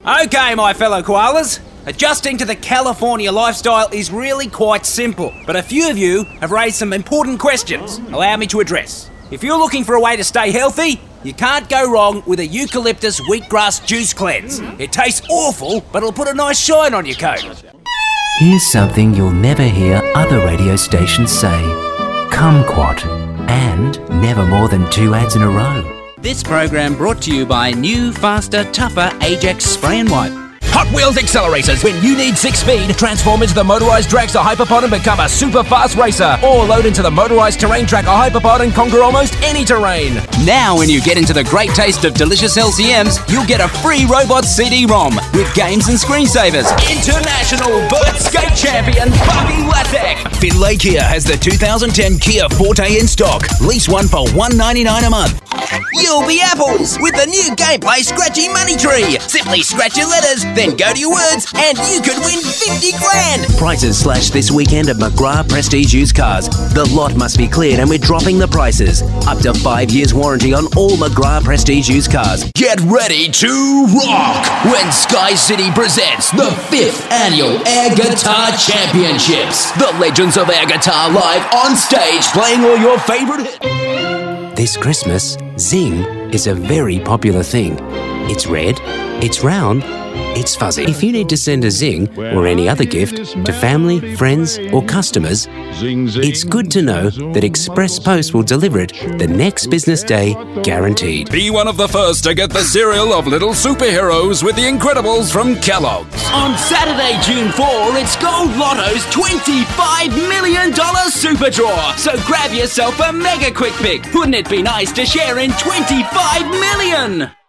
Okay, my fellow koalas. Adjusting to the California lifestyle is really quite simple, but a few of you have raised some important questions. Allow me to address. If you're looking for a way to stay healthy, you can't go wrong with a eucalyptus wheatgrass juice cleanse. It tastes awful, but it'll put a nice shine on your coat. Here's something you'll never hear other radio stations say. Kumquat. And never more than 2 ads in a row. This program brought to you by new, faster, tougher Ajax Spray and Wipe. Hot Wheels accelerators. When you need 6 speed, transform into the motorised Dragster Hyperpod and become a super fast racer. Or load into the motorised Terrain Tracker Hyperpod and conquer almost any terrain. Now when you get into the great taste of delicious LCMs, you'll get a free Robot CD-ROM with games and screensavers. International Vert Skate Champion Bobby Latek. Finlay Kia has the 2010 Kia Forte in stock. Lease one for $199 a month. You'll be apples with the new Gameplay Scratchy Money Tree. Simply scratch your letters, then go to your words, and you could win 50 grand. Prices slash this weekend at McGrath Prestige Used Cars. The lot must be cleared and we're dropping the prices. Up to 5 years warranty on all McGrath Prestige Used Cars. Get ready to rock when Sky City presents the 5th annual Air Guitar Championships. The legends of air guitar live on stage playing all your favorite hits. This Christmas, Zing is a very popular thing. It's red, it's round, it's fuzzy. If you need to send a Zing or any other gift to family, friends or customers, it's good to know that Express Post will deliver it the next business day, guaranteed. Be one of the first to get the cereal of little superheroes with the Incredibles from Kellogg's. On Saturday, June 4, it's Gold Lotto's $25 million Super Draw. So grab yourself a mega quick pick. Wouldn't it be nice to share in $25 million?